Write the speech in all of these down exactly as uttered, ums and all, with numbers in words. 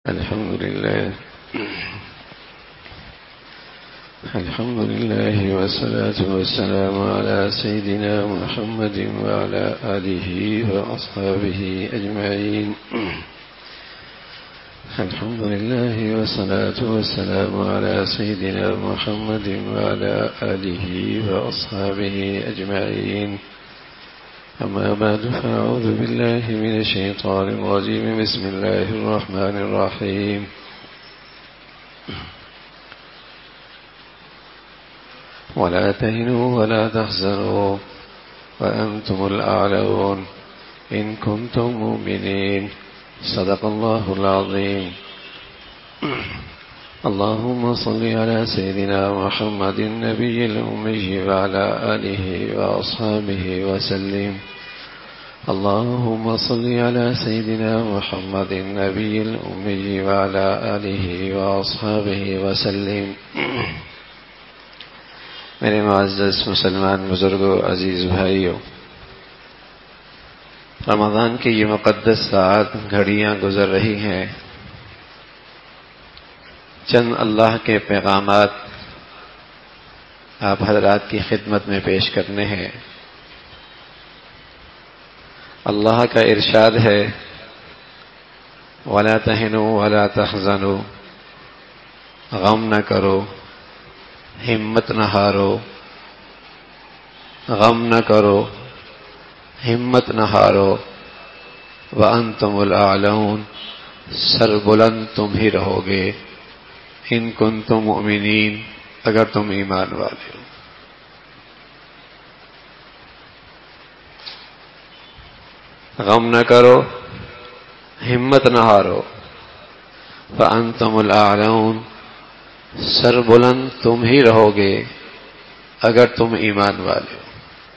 الحمد لله الحمد لله والصلاة والسلام على سيدنا محمد وعلى آله وأصحابه أجمعين. الحمد لله والصلاة والسلام على سيدنا محمد وعلى آله وأصحابه أجمعين. أما بعد فأعوذ بالله من الشيطان الرجيم. بسم الله الرحمن الرحيم. ولا تهنوا ولا تحزنوا وأنتم الأعلون إن كنتم مؤمنين. صدق الله العظيم. اللهم صل على سيدنا محمد النبي الأمي وعلى آله وأصحابه وسلم. اللهم صل على سيدنا محمد النبي الأمي وعلى آله وأصحابه وسلم. میرے معزز مسلمان بزرگوں، عزیز بھائیوں، رمضان کی یہ مقدس ساعت گھڑیاں گزر رہی ہیں. چند اللہ کے پیغامات آپ حضرات کی خدمت میں پیش کرنے ہیں. اللہ کا ارشاد ہے وَلَا تَهِنُوا وَلَا تَحْزَنُوا، غم نہ کرو، ہمت نہ ہارو. غم نہ کرو، ہمت نہ ہارو. وَأَنْتُمُ الْأَعْلَوْنَ، سر بلند تم ہی رہو گے. ان کنتم مؤمنین، اگر تم ایمان والے ہو. غم نہ کرو، ہمت نہ ہارو. فأنتم الأعلون، سر بلند تم ہی رہو گے اگر تم ایمان والے ہو.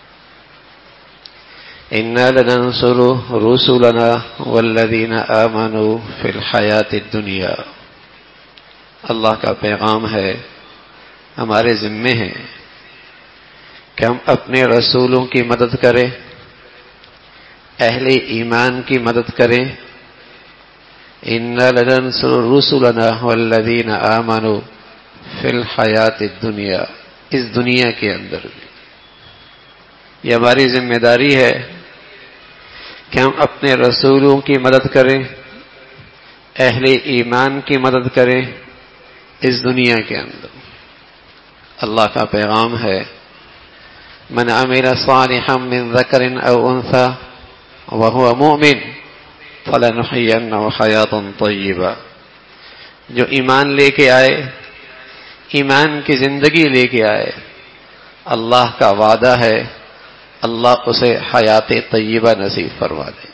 انا لننصر رسلنا والذین آمنوا فی الحیاۃ الدنیا. اللہ کا پیغام ہے، ہمارے ذمے ہے کہ ہم اپنے رسولوں کی مدد کریں، اہل ایمان کی مدد کریں. انا لننصر رسلنا والذین آمنوا فی الحیات الدنیا، اس دنیا کے اندر بھی. یہ ہماری ذمہ داری ہے کہ ہم اپنے رسولوں کی مدد کریں، اہل ایمان کی مدد کریں اس دنیا کے اندر. اللہ کا پیغام ہے من عمل صالحا من ذکر او انثى وهو مؤمن فلنحيينه حیاة طیبہ. جو ایمان لے کے آئے، ایمان کی زندگی لے کے آئے، اللہ کا وعدہ ہے اللہ اسے حیات طیبہ نصیب فرما دے.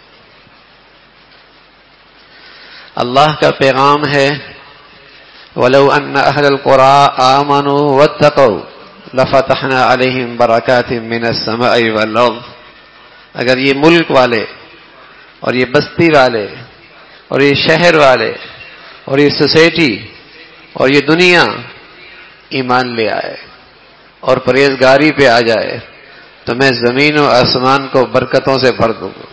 اللہ کا پیغام ہے وَلَوْ أَنَّ أَهْلَ الْقُرَىٰ آمَنُوا وَاتَّقَوْا لَفَتَحْنَا عَلَيْهِمْ بَرَكَاتٍ مِّنَ السَّمَاءِ وَالْأَرْضِ. اگر یہ ملک والے اور یہ بستی والے اور یہ شہر والے اور یہ سوسائٹی اور یہ دنیا ایمان لے آئے اور پرہیزگاری پہ آ جائے تو میں زمین و آسمان کو برکتوں سے بھر دوں گا.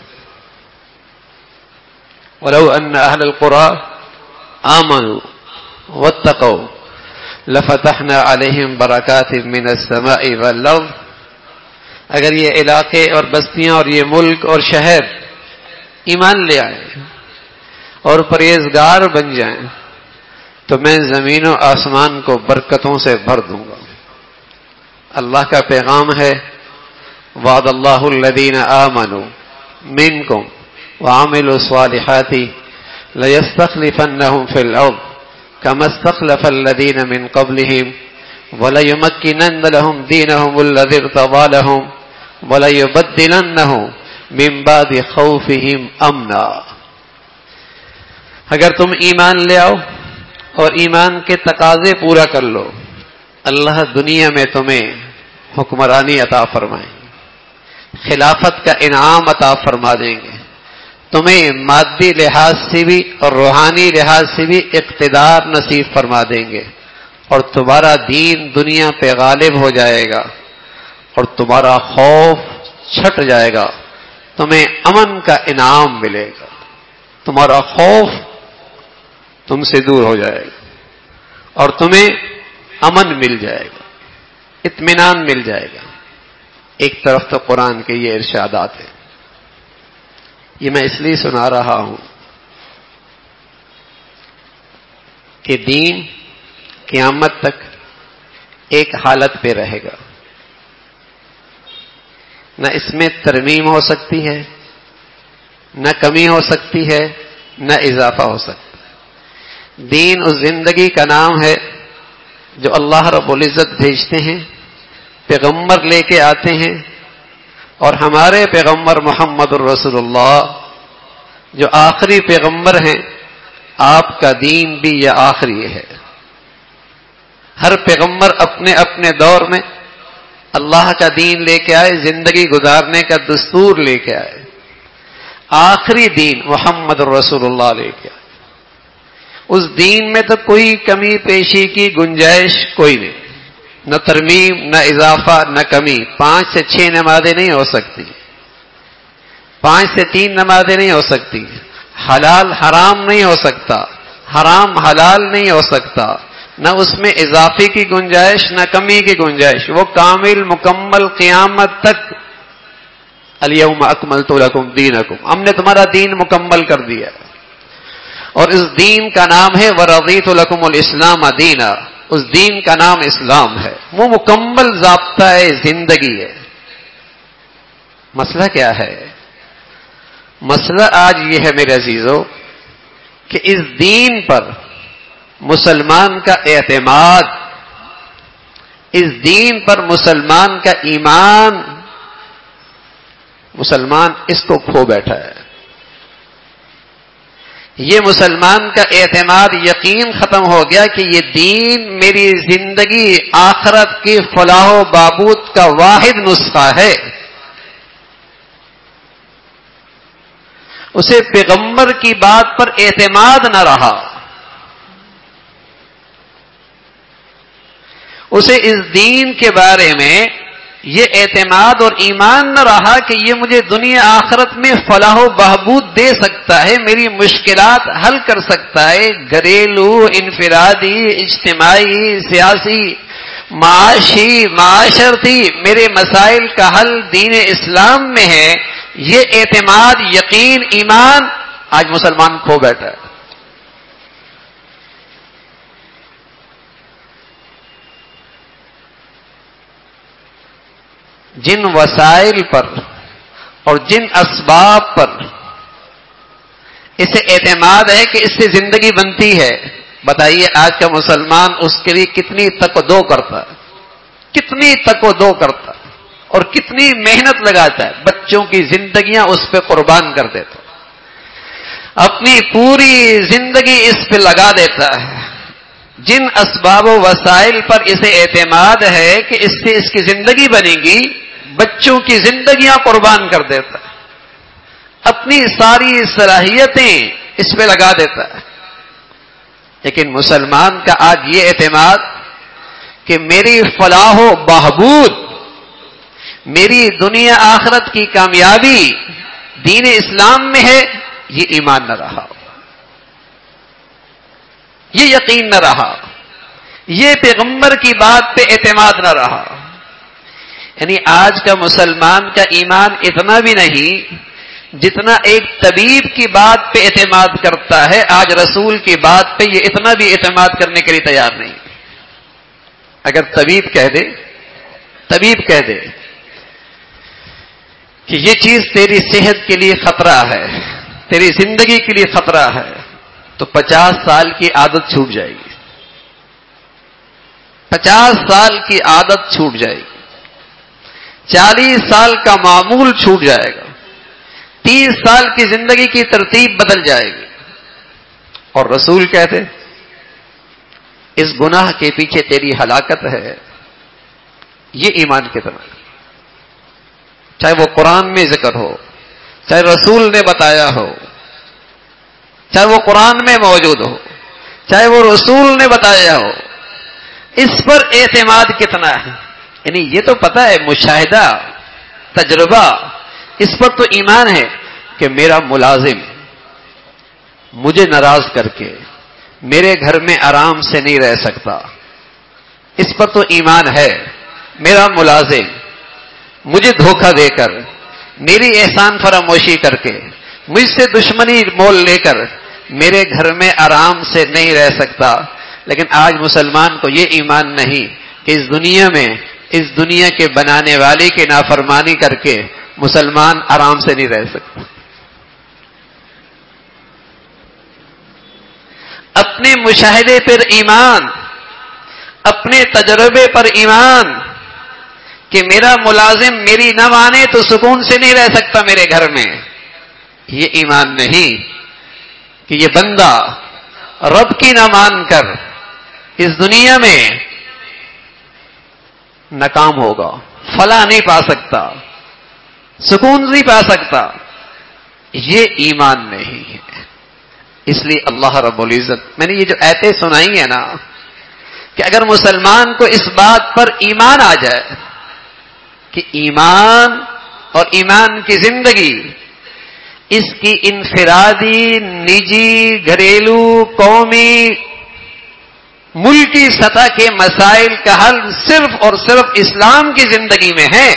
وَلَوْ أَنَّ أَهْلَ الْقُرَىٰ آمَنُوا وَاتَّقَوْا لَفَتَحْنَا عَلَيْهِمْ بَرَكَاتٍ مِّنَ السَّمَاءِ وَالْأَرْضِ. اگر یہ علاقے اور بستیاں اور یہ ملک اور شہر ایمان لے آئے اور پرہیزگار بن جائیں تو میں زمین و آسمان کو برکتوں سے بھر دوں گا. اللہ کا پیغام ہے وعد اللہ الذین آمنوا منکم وعملوا الصالحات لیستخلفنہم فی الارض کما استخلف الذین من قبلہم ولیمکنن لہم دینہم الذی ارتضی لہم ولیبدلنہم من بعد خوفہم امنا. اگر تم ایمان لے آؤ اور ایمان کے تقاضے پورا کر لو، اللہ دنیا میں تمہیں حکمرانی عطا فرمائیں گے، خلافت کا انعام عطا فرما دیں گے. تمہیں مادی لحاظ سے بھی اور روحانی لحاظ سے بھی اقتدار نصیب فرما دیں گے اور تمہارا دین دنیا پہ غالب ہو جائے گا اور تمہارا خوف چھٹ جائے گا. تمہیں امن کا انعام ملے گا. تمہارا خوف تم سے دور ہو جائے گا اور تمہیں امن مل جائے گا، اطمینان مل جائے گا۔ ایک طرف تو قرآن کے یہ ارشادات ہیں، یہ میں اس لیے سنا رہا ہوں کہ دین قیامت تک ایک حالت پہ رہے گا، نہ اس میں ترمیم ہو سکتی ہے، نہ کمی ہو سکتی ہے، نہ اضافہ ہو سکتا ہے۔ دین اس زندگی کا نام ہے جو اللہ رب العزت بھیجتے ہیں، پیغمبر لے کے آتے ہیں، اور ہمارے پیغمبر محمد الرسول اللہ جو آخری پیغمبر ہیں، آپ کا دین بھی یہ آخری ہے۔ ہر پیغمبر اپنے اپنے دور میں اللہ کا دین لے کے آئے، زندگی گزارنے کا دستور لے کے آئے، آخری دین محمد الرسول اللہ لے کے آئے۔ اس دین میں تو کوئی کمی پیشی کی گنجائش کوئی نہیں، نہ ترمیم، نہ اضافہ، نہ کمی۔ پانچ سے چھ نمازیں نہیں ہو سکتی، پانچ سے تین نمازیں نہیں ہو سکتی، حلال حرام نہیں ہو سکتا، حرام حلال نہیں ہو سکتا، نہ اس میں اضافے کی گنجائش نہ کمی کی گنجائش۔ وہ کامل مکمل قیامت تک الیوم اکملت لکم دینکم، ہم نے تمہارا دین مکمل کر دیا، اور اس دین کا نام ہے ورضیت لکم الاسلام دینا، اس دین کا نام اسلام ہے، وہ مکمل ضابطہ زندگی ہے۔ مسئلہ کیا ہے؟ مسئلہ آج یہ ہے میرے عزیزو کہ اس دین پر مسلمان کا اعتماد، اس دین پر مسلمان کا ایمان، مسلمان اس کو کھو بیٹھا ہے۔ یہ مسلمان کا اعتماد، یقین ختم ہو گیا کہ یہ دین میری زندگی آخرت کی فلاح و بہبود کا واحد نسخہ ہے۔ اسے پیغمبر کی بات پر اعتماد نہ رہا، اسے اس دین کے بارے میں یہ اعتماد اور ایمان نہ رہا کہ یہ مجھے دنیا آخرت میں فلاح و بہبود دے سکتا ہے، میری مشکلات حل کر سکتا ہے، گھریلو، انفرادی، اجتماعی، سیاسی، معاشی، معاشرتی میرے مسائل کا حل دین اسلام میں ہے۔ یہ اعتماد، یقین، ایمان آج مسلمان کھو بیٹھا ہے۔ جن وسائل پر اور جن اسباب پر اسے اعتماد ہے کہ اس سے زندگی بنتی ہے، بتائیے آج کا مسلمان اس کے لیے کتنی تک و دو کرتا ہے، کتنی تک و دو کرتا ہے اور کتنی محنت لگاتا ہے، بچوں کی زندگیاں اس پہ قربان کر دیتا ہے، اپنی پوری زندگی اس پہ لگا دیتا ہے۔ جن اسباب و وسائل پر اسے اعتماد ہے کہ اس سے اس کی زندگی بنے گی، بچوں کی زندگیاں قربان کر دیتا ہے، اپنی ساری صلاحیتیں اس پہ لگا دیتا ہے۔ لیکن مسلمان کا آج یہ اعتماد کہ میری فلاح و بہبود، میری دنیا آخرت کی کامیابی دین اسلام میں ہے، یہ ایمان نہ رہا، یہ یقین نہ رہا، یہ پیغمبر کی بات پہ اعتماد نہ رہا۔ یعنی آج کا مسلمان کا ایمان اتنا بھی نہیں جتنا ایک طبیب کی بات پہ اعتماد کرتا ہے، آج رسول کی بات پہ یہ اتنا بھی اعتماد کرنے کے لیے تیار نہیں۔ اگر طبیب کہہ دے طبیب کہہ دے کہ یہ چیز تیری صحت کے لیے خطرہ ہے، تیری زندگی کے لیے خطرہ ہے، تو پچاس سال کی عادت چھوٹ جائے گی، پچاس سال کی عادت چھوٹ جائے گی، چالیس سال کا معمول چھوٹ جائے گا، تیس سال کی زندگی کی ترتیب بدل جائے گی۔ اور رسول کہتے اس گناہ کے پیچھے تیری ہلاکت ہے، یہ ایمان کی طرح، چاہے وہ قرآن میں ذکر ہو، چاہے رسول نے بتایا ہو، چاہے وہ قرآن میں موجود ہو، چاہے وہ رسول نے بتایا ہو، اس پر اعتماد کتنا ہے؟ یعنی یہ تو پتہ ہے، مشاہدہ، تجربہ، اس پر تو ایمان ہے کہ میرا ملازم مجھے ناراض کر کے، میرے گھر میں آرام سے نہیں رہ سکتا، اس پر تو ایمان ہے۔ میرا ملازم مجھے دھوکہ دے کر، میری احسان فراموشی کر کے، مجھ سے دشمنی مول لے کر میرے گھر میں آرام سے نہیں رہ سکتا، لیکن آج مسلمان کو یہ ایمان نہیں کہ اس دنیا میں اس دنیا کے بنانے والے کی نافرمانی کر کے مسلمان آرام سے نہیں رہ سکتا۔ اپنے مشاہدے پر ایمان، اپنے تجربے پر ایمان کہ میرا ملازم میری نہ مانے تو سکون سے نہیں رہ سکتا میرے گھر میں، یہ ایمان نہیں کہ یہ بندہ رب کی نہ مان کر اس دنیا میں ناکام ہوگا، فلاح نہیں پا سکتا، سکون نہیں پا سکتا، یہ ایمان نہیں ہے۔ اس لیے اللہ رب العزت، میں نے یہ جو آیتیں سنائی ہیں نا، کہ اگر مسلمان کو اس بات پر ایمان آ جائے کہ ایمان اور ایمان کی زندگی اس کی انفرادی، نجی، گھریلو، قومی، ملکی سطح کے مسائل کا حل صرف اور صرف اسلام کی زندگی میں ہے،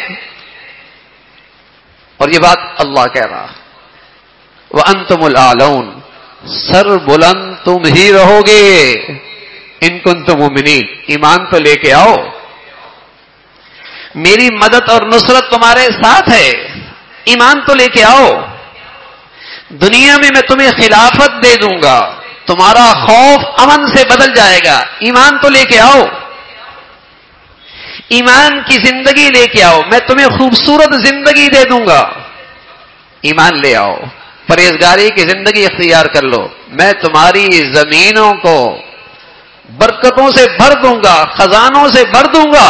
اور یہ بات اللہ کہہ رہا، وَأَنْتُمُ الْأَعْلَوْنَ، سر بلند تم ہی رہو گے، ان کنتم مؤمنین، ایمان تو لے کے آؤ، میری مدد اور نصرت تمہارے ساتھ ہے، ایمان تو لے کے آؤ، دنیا میں میں تمہیں خلافت دے دوں گا، تمہارا خوف امن سے بدل جائے گا، ایمان تو لے کے آؤ، ایمان کی زندگی لے کے آؤ، میں تمہیں خوبصورت زندگی دے دوں گا، ایمان لے آؤ، پرہیزگاری کی زندگی اختیار کر لو، میں تمہاری زمینوں کو برکتوں سے بھر دوں گا، خزانوں سے بھر دوں گا۔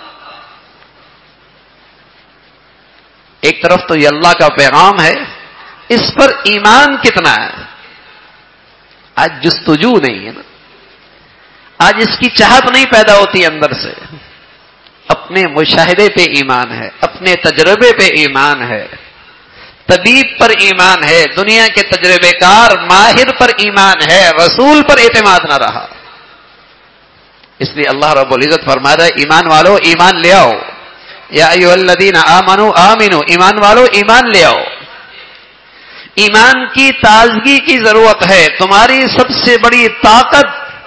ایک طرف تو یہ اللہ کا پیغام ہے، اس پر ایمان کتنا ہے؟ آج جستجو نہیں ہے نا، آج اس کی چاہت نہیں پیدا ہوتی اندر سے۔ اپنے مشاہدے پہ ایمان ہے، اپنے تجربے پہ ایمان ہے، طبیب پر ایمان ہے، دنیا کے تجربے کار ماہر پر ایمان ہے، رسول پر اعتماد نہ رہا۔ اس لیے اللہ رب العزت فرما رہا ہے، ایمان والو ایمان لے آؤ، یا ایھا الذین آمنوا آمنوا، ایمان والو ایمان لے آؤ۔ ایمان کی تازگی کی ضرورت ہے۔ تمہاری سب سے بڑی طاقت،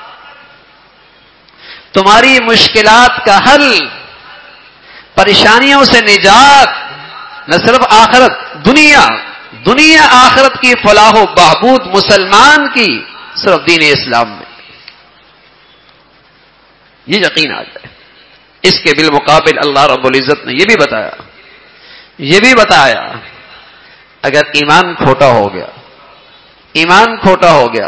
تمہاری مشکلات کا حل، پریشانیوں سے نجات، نہ صرف آخرت، دنیا دنیا آخرت کی فلاح و بہبود مسلمان کی صرف دین اسلام میں، یہ یقین آ جائے۔ اس کے بالمقابل اللہ رب العزت نے یہ بھی بتایا یہ بھی بتایا اگر ایمان کھوٹا ہو گیا، ایمان کھوٹا ہو گیا،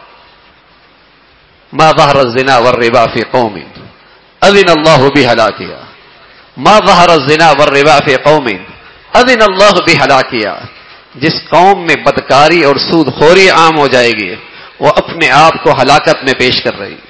ما ظہر الزنا والربا فی قوم اذن اللہ بہلاکہا، ما ظہر الزنا والربا فی قوم اذن اللہ بہلاکہا، جس قوم میں بدکاری اور سود خوری عام ہو جائے گی وہ اپنے آپ کو ہلاکت میں پیش کر رہی۔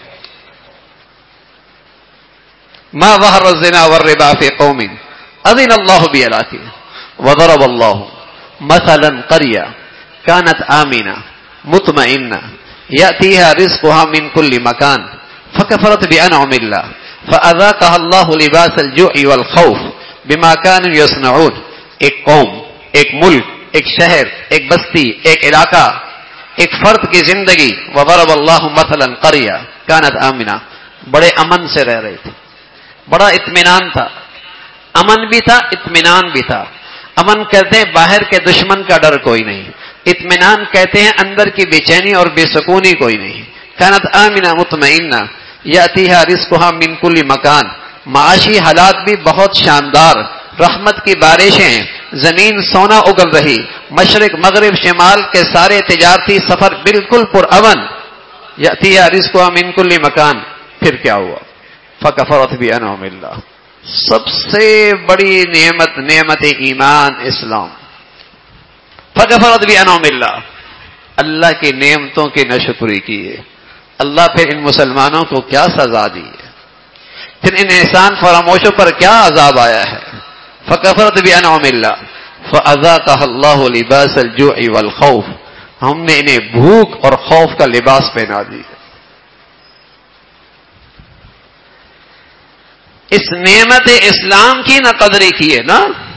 ما ظہر الزنا والربا فی قوم اذن اللہ بہلاکہا وضرب اللہ مثلا قرية كانت آمنة مطمئنة يأتيها رزقها من كل مكان فكفرت بأنعم الله فأذاقها الله لباس الجوع والخوف بما كانوا يصنعون۔ ایک قوم، ایک ملک، ایک شہر، ایک بستی، ایک علاقہ، ایک فرد کی زندگی، وضرب اللہ مثلا قرية كانت آمنة، بڑے امن سے رہ رہی تھی، بڑا اطمینان تھا، امن بھی تھا، اطمینان بھی تھا۔ امن کہتے ہیں باہر کے دشمن کا ڈر کوئی نہیں، اطمینان کہتے ہیں اندر کی بے چینی اور بے سکونی کوئی نہیں۔ کانت آمنہ مطمئنہ یاتیہا رزقہا من کل مکان، معاشی حالات بھی بہت شاندار، رحمت کی بارشیں، زمین سونا اگل رہی، مشرق مغرب شمال کے سارے تجارتی سفر بالکل پرامن، یاتیہا رزقہا من کل مکان۔ پھر کیا ہوا؟ فکفرت بانعم اللہ، سب سے بڑی نعمت نعمت ایمان اسلام، فکفرت بانعم اللہ، اللہ کی نعمتوں کی ناشکری کی ہے۔ اللہ پھر ان مسلمانوں کو کیا سزا دی ہے، پھر ان احسان فراموشوں پر کیا عذاب آیا ہے۔ فکفرت بانعم اللہ فاذاقها اللہ لباس الجوع والخوف، ہم نے انہیں بھوک اور خوف کا لباس پہنا دی ہے۔ اس نعمت اسلام کی نہ قدری کی ہے نا،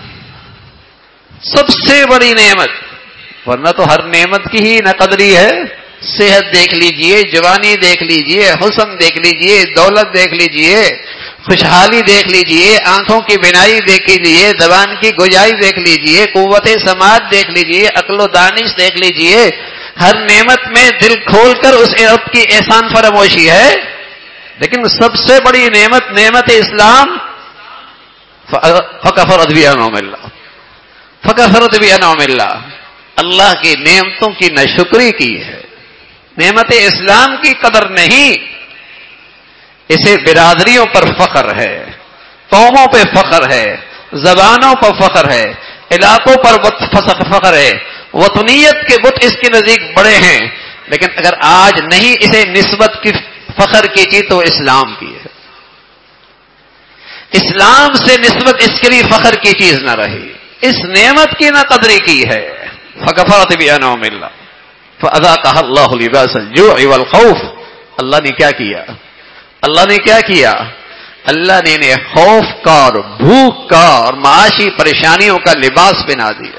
سب سے بڑی نعمت، ورنہ تو ہر نعمت کی ہی نہ قدری ہے۔ صحت دیکھ لیجئے، جوانی دیکھ لیجئے، حسن دیکھ لیجئے، دولت دیکھ لیجئے، خوشحالی دیکھ لیجئے، آنکھوں کی بینائی دیکھ لیجئے، زبان کی گویائی دیکھ لیجئے، قوت سماعت دیکھ لیجئے، عقل و دانش دیکھ لیجئے، ہر نعمت میں دل کھول کر اس رب کی احسان فراموشی ہے۔ لیکن سب سے بڑی نعمت نعمت اسلام، فکفرت بانعم اللہ، فکفرت بانعم اللہ، اللہ کی نعمتوں کی ناشکری کی ہے، نعمت اسلام کی قدر نہیں۔ اسے برادریوں پر فخر ہے، قوموں پہ فخر ہے، زبانوں پر فخر ہے، علاقوں پر فخر ہے، وطنیت کے بت اس کے نزدیک بڑے ہیں، لیکن اگر آج نہیں اسے نسبت کی فخر کی چیز تو اسلام کی ہے۔ اسلام سے نسبت اس کے لیے فخر کی چیز نہ رہی، اس نعمت کی نہ قدری کی ہے۔ فکفرت بانعم اللہ فاذاقها اللہ لباس الجوع والخوف، اللہ نے کیا کیا؟ اللہ نے کیا کیا؟ اللہ نے انہیں خوف کا اور بھوک کا اور معاشی پریشانیوں کا لباس بنا دیا۔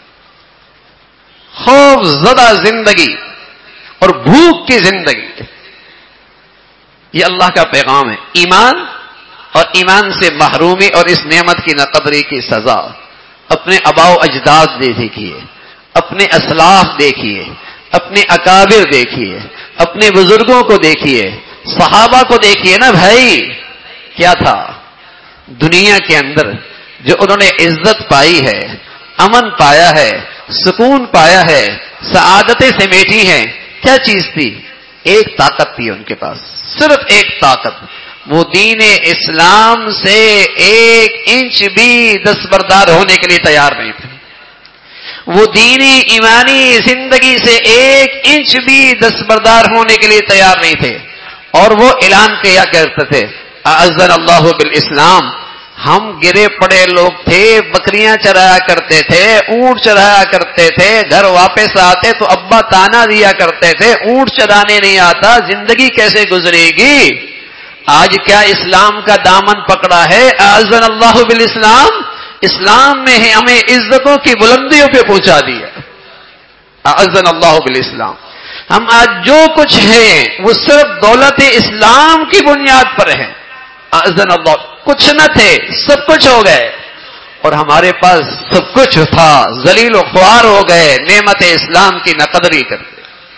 خوف زدہ زندگی اور بھوک کی زندگی، یہ اللہ کا پیغام ہے۔ ایمان اور ایمان سے محرومی اور اس نعمت کی ناقدری کی سزا اپنے آباء و اجداد دیکھیے، اپنے اسلاف دیکھیے، اپنے اکابر دیکھیے، اپنے بزرگوں کو دیکھیے، صحابہ کو دیکھیے نا بھائی، کیا تھا دنیا کے اندر جو انہوں نے عزت پائی ہے، امن پایا ہے، سکون پایا ہے، سعادتیں سمیٹی ہیں، کیا چیز تھی؟ ایک طاقت تھی ان کے پاس، صرف ایک طاقت، وہ دین اسلام سے ایک انچ بھی دستبردار ہونے کے لیے تیار نہیں تھے، وہ دینی ایمانی زندگی سے ایک انچ بھی دستبردار ہونے کے لیے تیار نہیں تھے، اور وہ اعلان کیا کرتے تھے اعزنا اللہ بالاسلام، ہم گرے پڑے لوگ تھے، بکریاں چرایا کرتے تھے، اونٹ چرایا کرتے تھے، گھر واپس آتے تو ابا تانا دیا کرتے تھے اونٹ چرانے نہیں آتا، زندگی کیسے گزرے گی؟ آج کیا اسلام کا دامن پکڑا ہے، اعزنا اللہ بالاسلام، اسلام میں ہمیں عزتوں کی بلندیوں پہ پہنچا دیا، اعزنا اللہ بالاسلام۔ ہم آج جو کچھ ہیں وہ صرف دولت اسلام کی بنیاد پر ہے، اعزنا اللہ، کچھ نہ تھے سب کچھ ہو گئے، اور ہمارے پاس سب کچھ تھا ذلیل و خوار ہو گئے نعمت اسلام کی ناقدری کرتے۔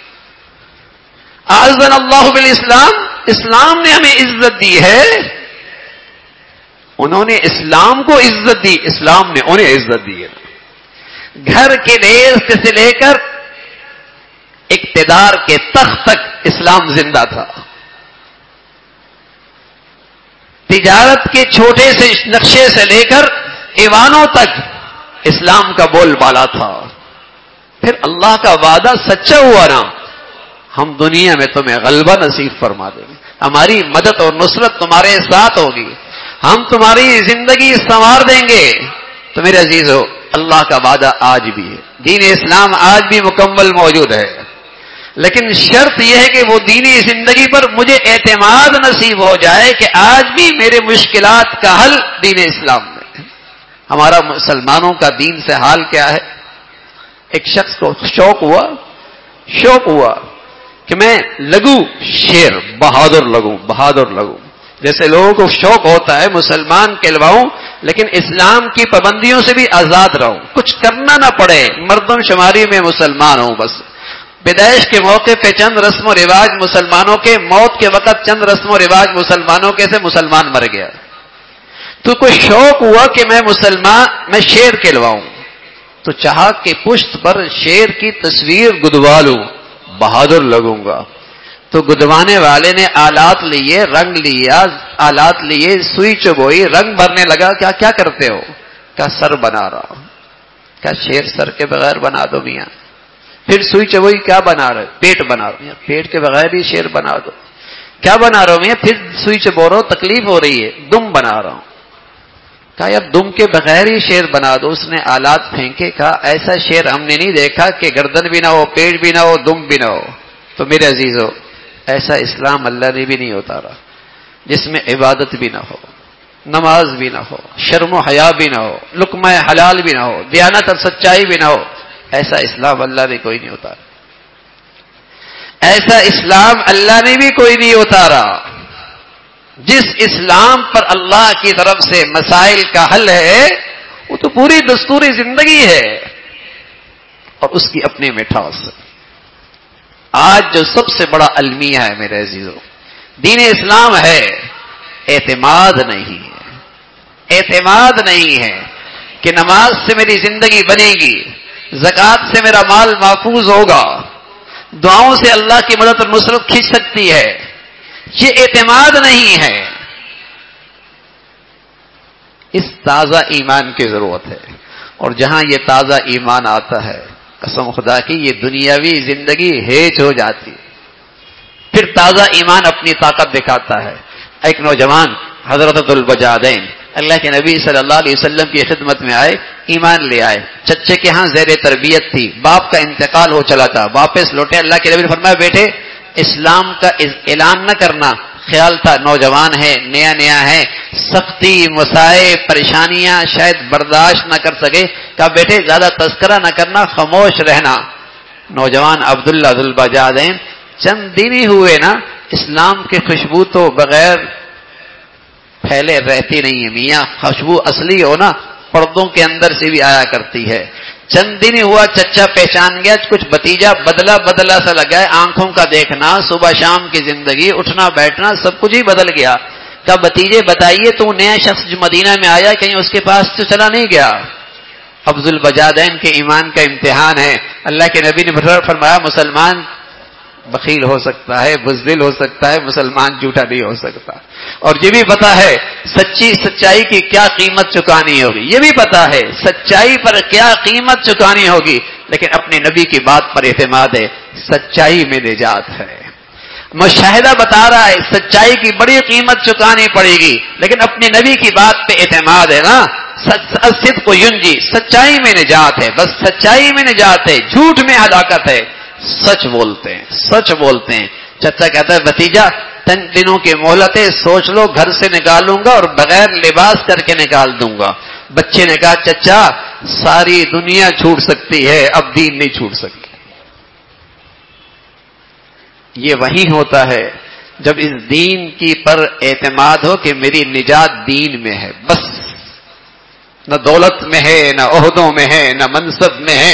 اعزنا اللہ بالاسلام، اسلام نے ہمیں عزت دی ہے، انہوں نے اسلام کو عزت دی، اسلام نے انہیں عزت دی ہے۔ گھر کے ریزق سے لے کر اقتدار کے تخت تک اسلام زندہ تھا، تجارت کے چھوٹے سے نقشے سے لے کر ایوانوں تک اسلام کا بول بالا تھا۔ پھر اللہ کا وعدہ سچا ہوا نا، ہم دنیا میں تمہیں غلبہ نصیب فرما دیں گے، ہماری مدد اور نصرت تمہارے ساتھ ہوگی، ہم تمہاری زندگی سنوار دیں گے۔ تو میرے عزیزو، اللہ کا وعدہ آج بھی ہے، دین اسلام آج بھی مکمل موجود ہے، لیکن شرط یہ ہے کہ وہ دینی زندگی پر مجھے اعتماد نصیب ہو جائے کہ آج بھی میرے مشکلات کا حل دین اسلام میں ہے۔ ہمارا مسلمانوں کا دین سے حال کیا ہے؟ ایک شخص کو شوق ہوا شوق ہوا کہ میں لگوں شیر، بہادر لگوں بہادر لگوں جیسے لوگوں کو شوق ہوتا ہے مسلمان کہلواؤں، لیکن اسلام کی پابندیوں سے بھی آزاد رہوں، کچھ کرنا نہ پڑے، مردم شماری میں مسلمان ہوں، بس پیدائش کے موقع پہ چند رسم و رواج مسلمانوں کے، موت کے وقت چند رسم و رواج مسلمانوں کے، سے مسلمان مر گیا۔ تو کوئی شوق ہوا کہ میں مسلمان میں شیر کہلواؤں، تو چاہا کہ پشت پر شیر کی تصویر گدوا لوں، بہادر لگوں گا۔ تو گدوانے والے نے آلات لیے، رنگ لیا، آلات لیے، سوئی چبوئی، رنگ بھرنے لگا، کیا کیا کرتے ہو؟ کیا سر بنا رہا ہوں۔ کیا شیر سر کے بغیر بنا دو میاں؟ پھر سوئی چبوئی کیا بنا رہے؟ پیٹ بنا رہا ہوں، پیٹ کے بغیر ہی شیر بنا دو۔ کیا بنا رہا ہوں میاں؟ پھر سوئی چبو رہا ہوں، تکلیف ہو رہی ہے، دم بنا رہا ہوں۔ کہا یار دم کے بغیر ہی شیر بنا دو۔ اس نے آلات پھینکے، کہا ایسا شیر ہم نے نہیں دیکھا کہ گردن بھی نہ ہو، پیٹ بھی نہ ہو، دم بھی نہ ہو۔ تو میرے عزیزو، ایسا اسلام اللہ نے بھی نہیں اتارا جس میں عبادت بھی نہ ہو، نماز بھی نہ ہو، شرم و حیا بھی نہ ہو، لقمہ حلال بھی نہ ہو، دیانت اور سچائی بھی نہ ہو، ایسا اسلام اللہ نے کوئی نہیں اتارا. ایسا اسلام اللہ نے بھی کوئی نہیں اتارا. جس اسلام پر اللہ کی طرف سے مسائل کا حل ہے وہ تو پوری دستوری زندگی ہے اور اس کی اپنی مٹھاس. آج جو سب سے بڑا المیہ ہے میرے عزیزوں، دین اسلام ہے، اعتماد نہیں ہے. اعتماد نہیں ہے کہ نماز سے میری زندگی بنے گی، زکوٰۃ سے میرا مال محفوظ ہوگا، دعاؤں سے اللہ کی مدد اور نصرت کھینچ سکتی ہے. یہ اعتماد نہیں ہے. اس تازہ ایمان کی ضرورت ہے. اور جہاں یہ تازہ ایمان آتا ہے، قسم خدا کی یہ دنیاوی زندگی ہیچ ہو جاتی، پھر تازہ ایمان اپنی طاقت دکھاتا ہے. ایک نوجوان حضرت البجادین اللہ کے نبی صلی اللہ علیہ وسلم کی خدمت میں آئے، ایمان لے آئے. چچے کے ہاں زیر تربیت تھی، باپ کا انتقال ہو چلا تھا، واپس لوٹے. اللہ کے نبی نے فرمایا بیٹے اسلام کا اعلان نہ کرنا. خیال تھا نوجوان ہے، نیا نیا ہے، سختی مسائب پریشانیاں شاید برداشت نہ کر سکے. کہا بیٹے زیادہ تذکرہ نہ کرنا، خاموش رہنا. نوجوان عبداللہ ذوالبجادین چند دن ہی ہوئے نا، اسلام کی خوشبو تو بغیر پھیلے رہتی نہیں ہے میاں. خوشبو اصلی ہو نا پردوں کے اندر سے بھی آیا کرتی ہے. چند دن ہی ہوا چچا پہچان گیا، کچھ بتیجا بدلا بدلا سا لگا ہے، آنکھوں کا دیکھنا، صبح شام کی زندگی، اٹھنا بیٹھنا سب کچھ ہی بدل گیا. کہا بتیجے بتائیے تو نیا شخص جو مدینہ میں آیا کہیں اس کے پاس تو چلا نہیں گیا؟ ابو ذوالبجادین کے ایمان کا امتحان ہے. اللہ کے نبی نے فرمایا مسلمان بخیل ہو سکتا ہے، بزدل ہو سکتا ہے، مسلمان جھوٹا نہیں ہو سکتا. اور یہ بھی پتا ہے سچی سچائی کی کیا قیمت چکانی ہوگی، یہ بھی پتا ہے سچائی پر کیا قیمت چکانی ہوگی، لیکن اپنے نبی کی بات پر اعتماد ہے. سچائی میں نجات ہے. مشاہدہ بتا رہا ہے سچائی کی بڑی قیمت چکانی پڑے گی، لیکن اپنے نبی کی بات پہ اعتماد ہے نا. صدق و ینجی، سچائی میں نجات ہے، بس سچائی میں نجات ہے، جھوٹ میں ہلاکت ہے. سچ بولتے ہیں، سچ بولتے ہیں. چچا کہتا ہے بھتیجا تین دنوں کی مہلت ہے، سوچ لو گھر سے نکالوں گا اور بغیر لباس کر کے نکال دوں گا. بچے نے کہا چچا ساری دنیا چھوٹ سکتی ہے، اب دین نہیں چھوٹ سکتی. یہ وہی ہوتا ہے جب اس دین کی پر اعتماد ہو کہ میری نجات دین میں ہے. بس نہ دولت میں ہے، نہ عہدوں میں ہے، نہ منصب میں ہے،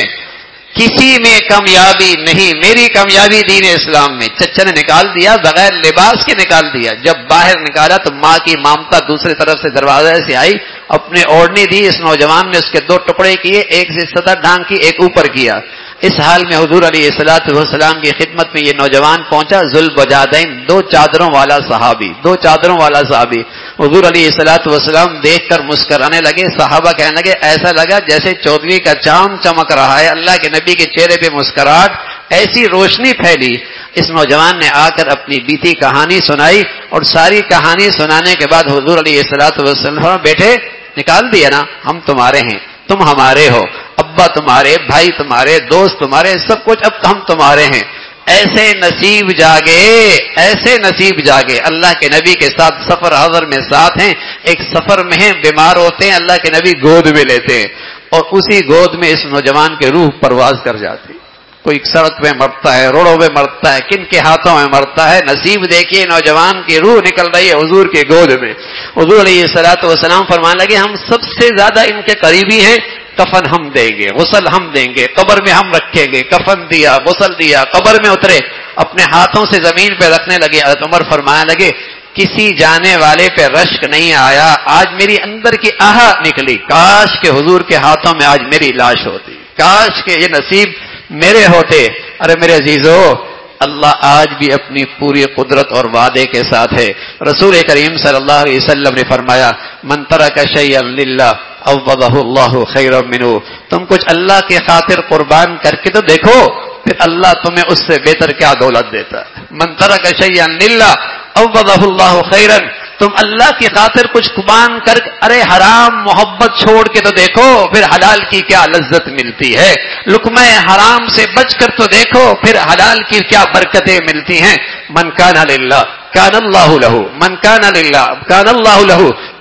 کسی میں کامیابی نہیں، میری کامیابی دین اسلام میں. چچا نے نکال دیا، بغیر لباس کے نکال دیا. جب باہر نکالا تو ماں کی مامتا دوسری طرف سے دروازے سے آئی، اپنے اوڑھنی دی. اس نوجوان نے اس کے دو ٹکڑے کیے، ایک سے سطح ڈھانگ کی، ایک اوپر کیا. اس حال میں حضور علیہ الصلوۃ والسلام کی خدمت میں یہ نوجوان پہنچا. ذوالبجادین دو چادروں والا صحابی، دو چادروں والا صحابی. حضور علیہ الصلوۃ والسلام دیکھ کر مسکرانے لگے. صحابہ کہنے لگے ایسا لگا جیسے چودھویں کا چاند چمک رہا ہے. اللہ کے نبی کے چہرے پہ مسکراہٹ، ایسی روشنی پھیلی. اس نوجوان نے آ کر اپنی بیتی کہانی سنائی اور ساری کہانی سنانے کے بعد حضور علیہ الصلوۃ والسلام بیٹے نکال دیا نا، ہم تمہارے ہیں، تم ہمارے ہو، ابا تمہارے، بھائی تمہارے، دوست تمہارے، سب کچھ اب ہم تمہارے ہیں. ایسے نصیب جاگے، ایسے نصیب جاگے. اللہ کے نبی کے ساتھ سفر حضر میں ساتھ ہیں، ایک سفر میں ہیں، بیمار ہوتے ہیں، اللہ کے نبی گود میں لیتے ہیں اور اسی گود میں اس نوجوان کے روح پرواز کر جاتی. کوئی سڑک پہ مرتا ہے، روڑوں پہ مرتا ہے، کن کے ہاتھوں میں مرتا ہے. نصیب دیکھیے نوجوان کی روح نکل رہی ہے حضور کے گود میں. حضور علیہ الصلوۃ والسلام فرمانے لگے ہم سب سے زیادہ ان کے قریبی ہیں، کفن ہم دیں گے، غسل ہم دیں گے، قبر میں ہم رکھیں گے. کفن دیا، غسل دیا، قبر میں اترے، اپنے ہاتھوں سے زمین پہ رکھنے لگے. حضرت عمر فرمانے لگے کسی جانے والے پہ رشک نہیں آیا، آج میری اندر کی آہ نکلی، کاش کہ حضور کے ہاتھوں میں آج میری لاش ہوتی، کاش کہ یہ نصیب میرے ہوتے. ارے میرے عزیزو اللہ آج بھی اپنی پوری قدرت اور وعدے کے ساتھ ہے. رسول کریم صلی اللہ علیہ وسلم نے فرمایا من ترک شیئا للہ عوضہ اللہ خیرا منہ. تم کچھ اللہ کی خاطر قربان کر کے تو دیکھو، پھر اللہ تمہیں اس سے بہتر کیا دولت دیتا ہے. من ترک شیئا للہ عوضہ اللہ خیرا. تم اللہ کی خاطر کچھ قربان کر ارے حرام محبت چھوڑ کے تو دیکھو، پھر حلال کی کیا لذت ملتی ہے. لقمہ حرام سے بچ کر تو دیکھو، پھر حلال کی کیا برکتیں ملتی ہیں. من کان للہ کان اللہ لہ، من کان للہ کان اللہ لہ.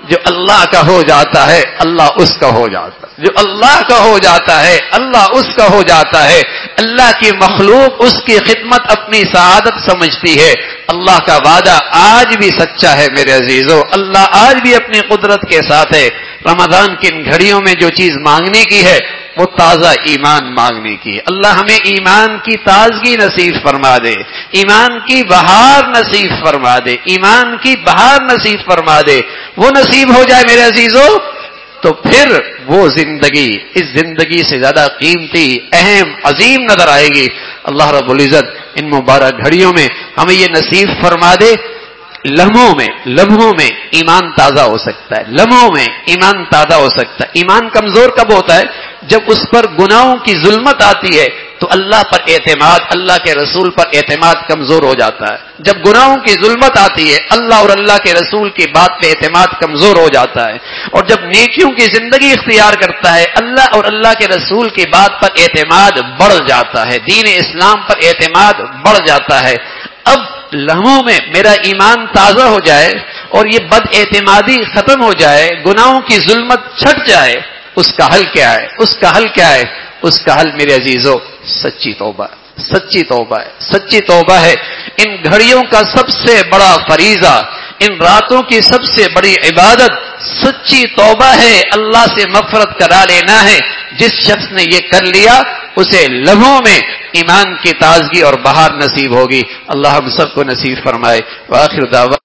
جو اللہ کا ہو جاتا ہے اللہ اس کا ہو جاتا ہے، جو اللہ کا ہو جاتا ہے اللہ اس کا ہو جاتا ہے۔ اللہ کی مخلوق اس کی خدمت اپنی سعادت سمجھتی ہے۔ اللہ کا وعدہ آج بھی سچا ہے میرے عزیزو، اللہ آج بھی اپنی قدرت کے ساتھ ہے۔ رمضان کی ان گھڑیوں میں جو چیز مانگنے کی ہے وہ تازہ ایمان مانگنے کی ہے۔ اللہ ہمیں ایمان کی تازگی نصیب فرما دے، ایمان کی بہار نصیب فرما دے، ایمان کی بہار نصیب فرما دے۔ وہ نصیب ہو جائے میرے عزیزو تو پھر وہ زندگی اس زندگی سے زیادہ قیمتی، اہم، عظیم نظر آئے گی۔ اللہ رب العزت ان مبارک گھڑیوں میں ہمیں یہ نصیب فرما دے۔ لمحوں میں لمحوں میں ایمان تازہ ہو سکتا ہے، لمحوں میں ایمان تازہ ہو سکتا ہے۔ ایمان کمزور کب ہوتا ہے؟ جب اس پر گناہوں کی ظلمت آتی ہے تو اللہ پر اعتماد، اللہ کے رسول پر اعتماد کمزور ہو جاتا ہے۔ جب گناہوں کی ظلمت آتی ہے اللہ اور اللہ کے رسول کی بات پہ اعتماد کمزور ہو جاتا ہے، اور جب نیکیوں کی زندگی اختیار کرتا ہے اللہ اور اللہ کے رسول کی بات پر اعتماد بڑھ جاتا ہے، دین اسلام پر اعتماد بڑھ جاتا ہے۔ اب لمحوں میں میرا ایمان تازہ ہو جائے اور یہ بد اعتمادی ختم ہو جائے، گناہوں کی ظلمت چھٹ جائے، اس کا حل کیا ہے؟ اس کا حل کیا ہے؟ اس کا حل میرے عزیزو سچی توبہ، سچی توبہ ہے، سچی توبہ ہے۔ ان گھڑیوں کا سب سے بڑا فریضہ، ان راتوں کی سب سے بڑی عبادت سچی توبہ ہے، اللہ سے مغفرت کرا لینا ہے۔ جس شخص نے یہ کر لیا اسے لمحوں میں ایمان کی تازگی اور بہار نصیب ہوگی۔ اللہ ہم سب کو نصیب فرمائے۔ وآخر دعوانا